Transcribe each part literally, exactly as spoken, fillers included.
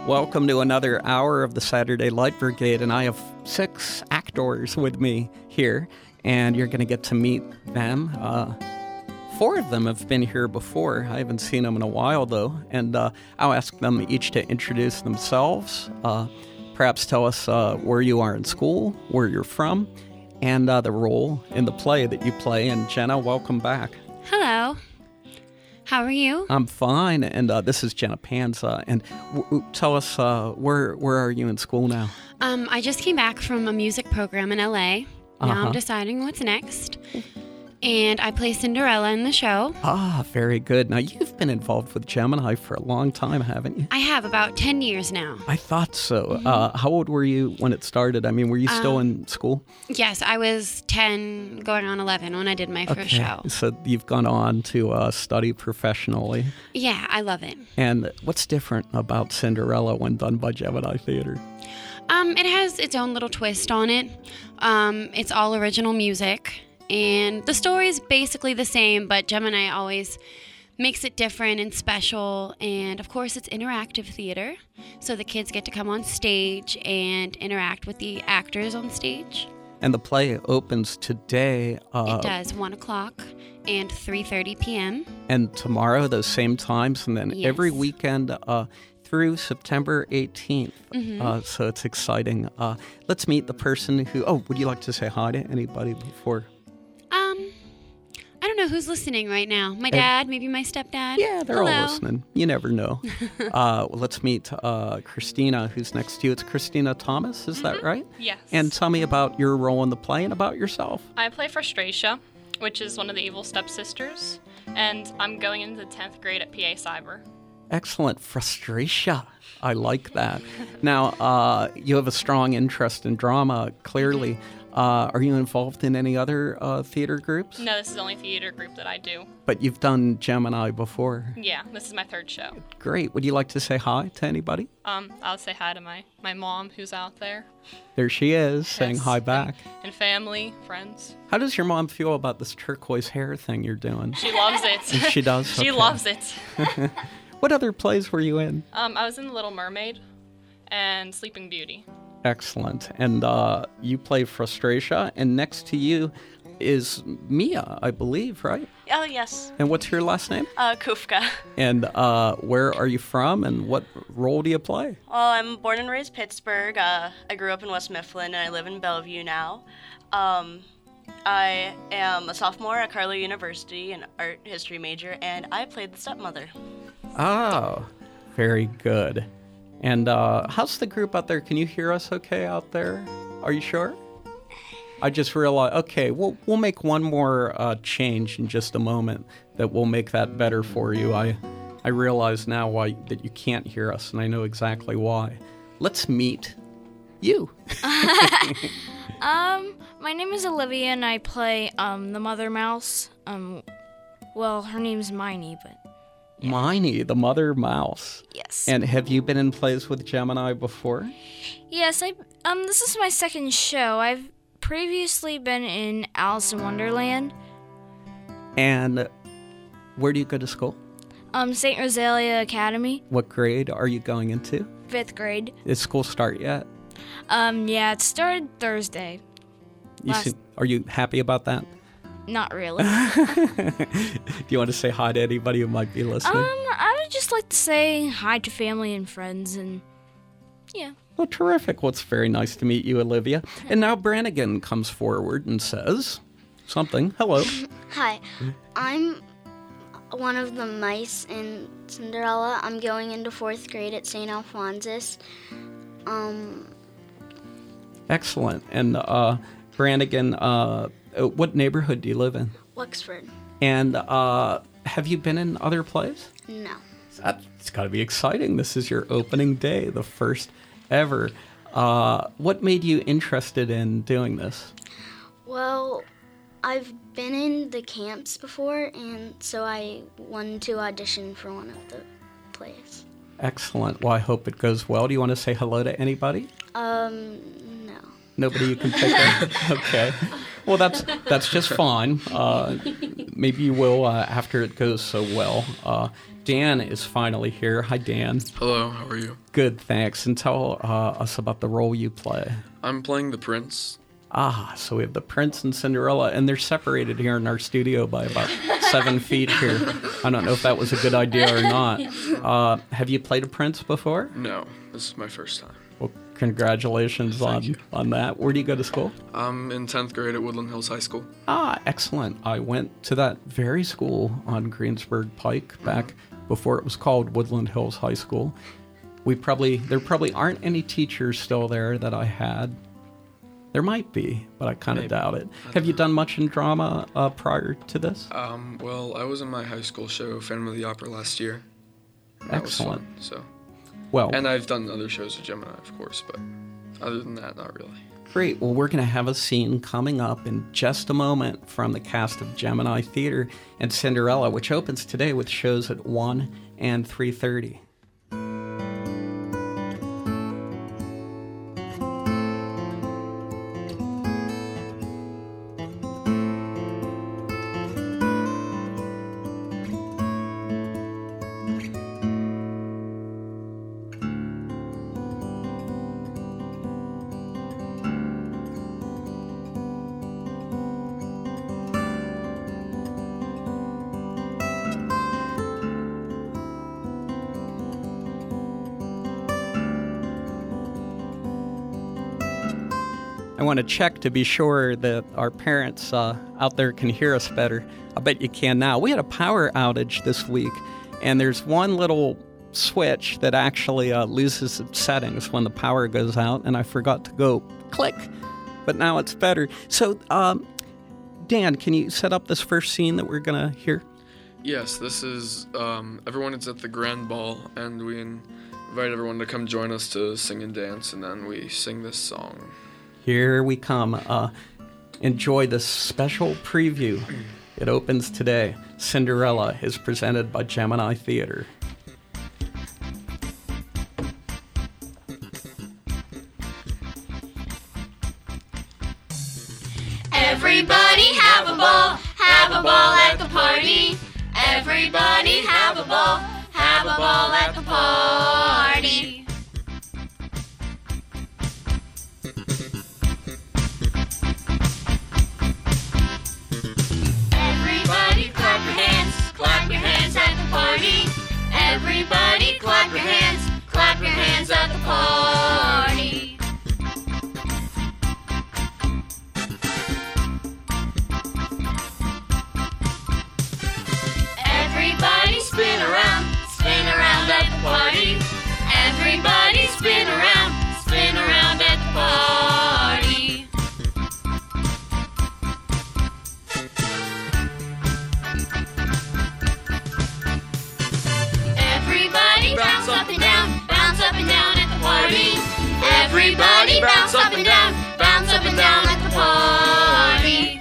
Welcome to another hour of the Saturday Light Brigade, and I have six actors with me here, and you're going to get to meet them. Uh, four of them have been here before. I haven't seen them in a while, though, and uh, I'll ask them each to introduce themselves, uh, perhaps tell us uh, where you are in school, where you're from, and uh, the role in the play that you play. And Jenna, welcome back. Hello. How are you? I'm fine, and uh, this is Jenna Panza. And w- w- tell us, uh, where where are you in school now? Um, I just came back from a music program in L A. Now Uh-huh. I'm deciding what's next. And I play Cinderella in the show. Ah, very good. Now, you've been involved with Gemini for a long time, haven't you? I have about ten years now. I thought so. Mm-hmm. Uh, how old were you when it started? I mean, were you still Um, in school? Yes, I was ten, going on eleven when I did my first show. So you've gone on to uh, study professionally. Yeah, I love it. And what's different about Cinderella when done by Gemini Theater? Um, it has its own little twist on it. Um, it's all original music. And the story is basically the same, but Gemini always makes it different and special. And of course, it's interactive theater. So the kids get to come on stage and interact with the actors on stage. And the play opens today. Uh, It does, one o'clock and three thirty p.m. And tomorrow, those same times. And then Yes. every weekend uh, through September eighteenth. Mm-hmm. Uh, so it's exciting. Uh, let's meet the person who... Oh, would you like to say hi to anybody before... Um, I don't know who's listening right now. My dad, maybe my stepdad. Yeah, they're Hello. all listening. You never know. uh, well, let's meet uh, Christina, who's next to you. It's Christina Thomas, is that right? Yes. And tell me about your role in the play and about yourself. I play Frustratia, which is one of the evil stepsisters, and I'm going into tenth grade at P A Cyber. Excellent. Frustration. I like that. Now, uh, you have a strong interest in drama, clearly. Uh, are you involved in any other uh, theater groups? No, this is the only theater group that I do. But you've done Gemini before. Yeah, this is my third show. Great. Would you like to say hi to anybody? Um, I'll say hi to my, my mom, who's out there. There she is, saying Yes, hi back. And, and family, friends. How does your mom feel about this turquoise hair thing you're doing? She loves it. She does? She Okay. loves it. What other plays were you in? Um, I was in The Little Mermaid and Sleeping Beauty. Excellent. And uh, you play Frustratia, and next to you is Mia, I believe, right? Oh, yes. And what's your last name? Uh, Kufka. And uh, where are you from, and what role do you play? Well, I'm born and raised Pittsburgh. Uh, I grew up in West Mifflin, and I live in Bellevue now. Um, I am a sophomore at Carlow University, an art history major, and I played the stepmother. Oh, very good. And uh, how's the group out there? Can you hear us okay out there? Are you sure? I just realized, okay, we'll, we'll make one more uh, change in just a moment that will make that better for you. I, I realize now why that you can't hear us, and I know exactly why. Let's meet you. Um, my name is Olivia, and I play um the Mother Mouse. Um, well, her name's Miney, but Miney, the mother mouse. yes. And have you been in plays with Gemini before? yes, I um this is my second show. I've previously been in Alice in Wonderland. And where do you go to school? Um, Saint Rosalia Academy, What grade are you going into? fifth grade. Did school start yet? Um, yeah, it started Thursday. You Last- see, are you happy about that? Not really. Do you want to say hi to anybody who might be listening? Um, I would just like to say hi to family and friends, and yeah. Well, terrific. Well, it's very nice to meet you, Olivia. And now Brannigan comes forward and says something. Hello. Hi, I'm one of the mice in Cinderella. I'm going into fourth grade at Saint Alphonsus. Um, Excellent. And uh, Brannigan, uh, uh, what neighborhood do you live in? Wexford. And uh, have you been in other plays? No. That's got to be exciting. This is your opening day, the first ever. Uh, what made you interested in doing this? Well, I've been in the camps before, and so I wanted to audition for one of the plays. Excellent. Well, I hope it goes well. Do you want to say hello to anybody? Um, no. Nobody you can pick on? Okay. Well, that's that's just fine. Uh, maybe you will uh, after it goes so well. Uh, Dan is finally here. Hi, Dan. Hello, how are you? Good, thanks. And tell uh, us about the role you play. I'm playing the prince. Ah, so we have the Prince and Cinderella, and they're separated here in our studio by about seven feet here. I don't know if that was a good idea or not. Uh, have you played a prince before? No, this is my first time. Well, congratulations on, on that. Where do you go to school? I'm in tenth grade at Woodland Hills High School. Ah, excellent. I went to that very school on Greensburg Pike back mm-hmm. before it was called Woodland Hills High School. We probably there probably aren't any teachers still there that I had. There might be, but I kind of doubt it. Have you done much in drama uh, prior to this? Um, well, I was in my high school show, Phantom of the Opera, last year. That Excellent. Was fun, so. Well, and I've done other shows at Gemini, of course, but other than that, not really. Great. Well, we're going to have a scene coming up in just a moment from the cast of Gemini Theater and Cinderella, which opens today with shows at one and three thirty. I want to check to be sure that our parents uh, out there can hear us better. I bet you can now. We had a power outage this week, and there's one little switch that actually uh, loses its settings when the power goes out, and I forgot to go click, but now it's better. So, um, Dan, can you set up this first scene that we're going to hear? Yes, this is, um, everyone is at the Grand Ball, and we invite everyone to come join us to sing and dance, and then we sing this song. Here we come. Uh, enjoy this special preview. It opens today. Cinderella is presented by Gemini Theater. Everybody have a ball, have a ball at the party. Everybody have a ball, have a ball at the party. Everybody clap your hands, clap your hands at the party. Everybody spin around, spin around at the party. Everybody spin around, spin around at the party. Bounce up and down, bounce up and down at the party. Everybody bounce up and down, bounce up and down at the party.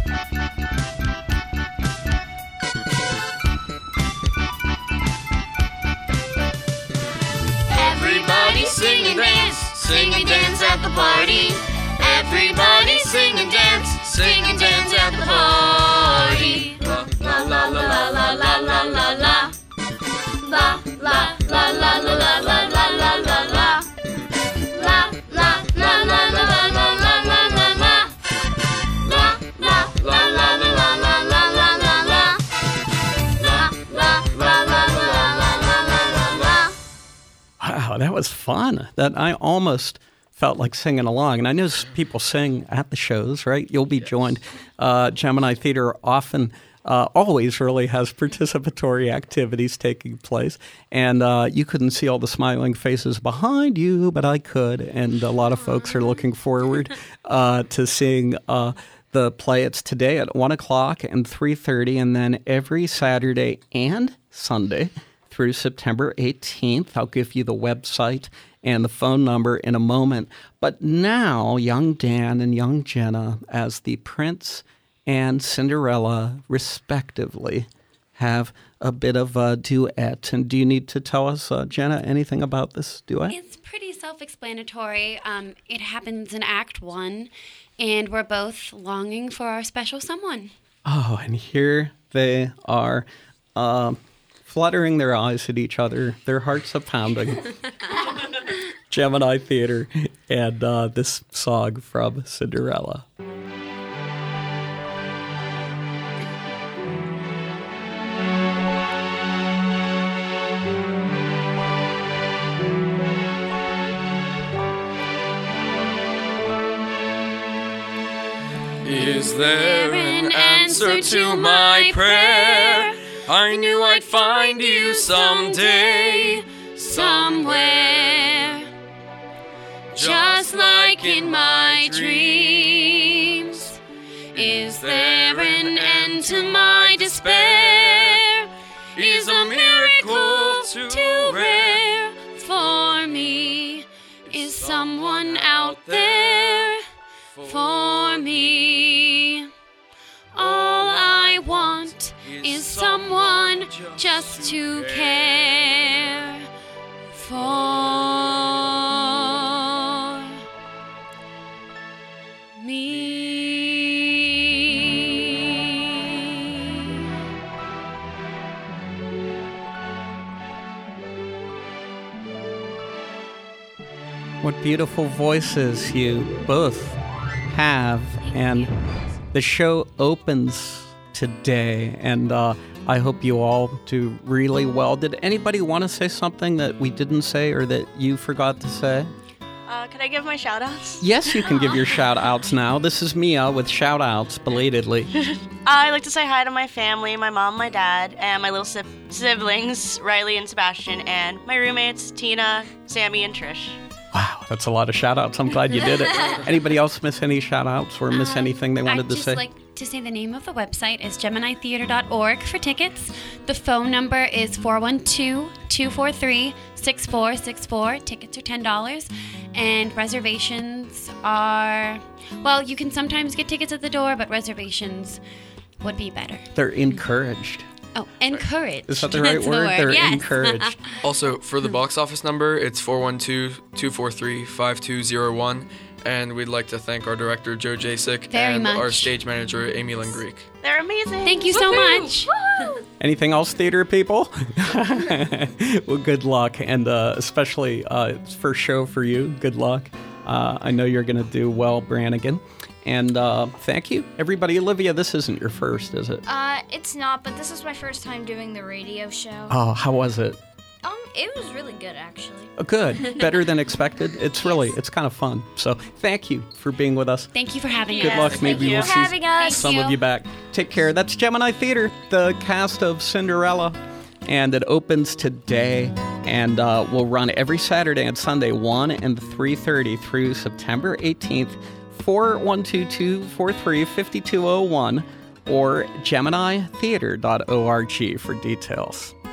Everybody sing and dance, sing and dance at the party. Everybody sing and dance, sing and dance at the party. La la la la la la la la la. La la la la la la la la la la la. La la la la la la la la la la la. La la la la la la la la la la la. La la la la la la la la la. Wow, that was fun. That I almost felt like singing along. And I know people sing at the shows, right? You'll be joined. Uh, Gemini Theater often Uh, always really has participatory activities taking place. And uh, you couldn't see all the smiling faces behind you, but I could. And a lot of folks are looking forward uh, to seeing uh, the play. It's today at one o'clock and three thirty, and then every Saturday and Sunday through September eighteenth. I'll give you the website and the phone number in a moment. But now, young Dan and young Jenna, as the Prince and Cinderella, respectively, have a bit of a duet. And do you need to tell us, uh, Jenna, anything about this duet? It's pretty self-explanatory. Um, it happens in Act One, and we're both longing for our special someone. Oh, and here they are, uh, fluttering their eyes at each other. Their hearts are pounding. Gemini Theater and uh, this song from Cinderella. Is there an answer to my prayer? I knew I'd find you someday, somewhere. Just like in my dreams. Is there an end to my despair? Is a miracle too rare for me? Is someone out there for me? All I want is someone just to care for me. What beautiful voices you both have, and the show opens today, and uh, I hope you all do really well. Did anybody want to say something that we didn't say or that you forgot to say? Uh, could I give my shout-outs? Yes, you can give your shout-outs now. This is Mia with shout-outs, belatedly. I'd like to say hi to my family, my mom, my dad, and my little si- siblings, Riley and Sebastian, and my roommates, Tina, Sammy, and Trish. Wow, that's a lot of shout-outs. I'm glad you did it. Anybody else miss any shout-outs or miss Um, anything they wanted I'd to just say? like to say the name of the website is gemini theater dot org for tickets. The phone number is four one two, two four three, six four six four. Tickets are ten dollars. And reservations are, well, you can sometimes get tickets at the door, but reservations would be better. They're encouraged. Oh, encouraged. Is that the right That's word? They're Yes. encouraged. Also, for the box office number, it's four one two, two four three, five two zero one. And we'd like to thank our director, Joe Jacek, Very and much. our stage manager, Amy Lynn Greek. They're amazing. Thank you so much. Anything else, theater people? Well, good luck, and uh, especially uh, first show for you. Good luck. Uh, I know you're going to do well, Brannigan. And uh, thank you, everybody. Olivia, this isn't your first, is it? Uh, it's not, but this is my first time doing the radio show. Oh, how was it? Um, it was really good, actually. Oh, good. Better than expected. It's really, it's kind of fun. So thank you for being with us. Thank you for having Good us. luck. Maybe you. we'll For see having us. some Thank of you. you back. Take care. That's Gemini Theater, the cast of Cinderella. And it opens today, and uh, will run every Saturday and Sunday, one and three thirty through September eighteenth. four one two, two four three, five two zero one or gemini theater dot org for details.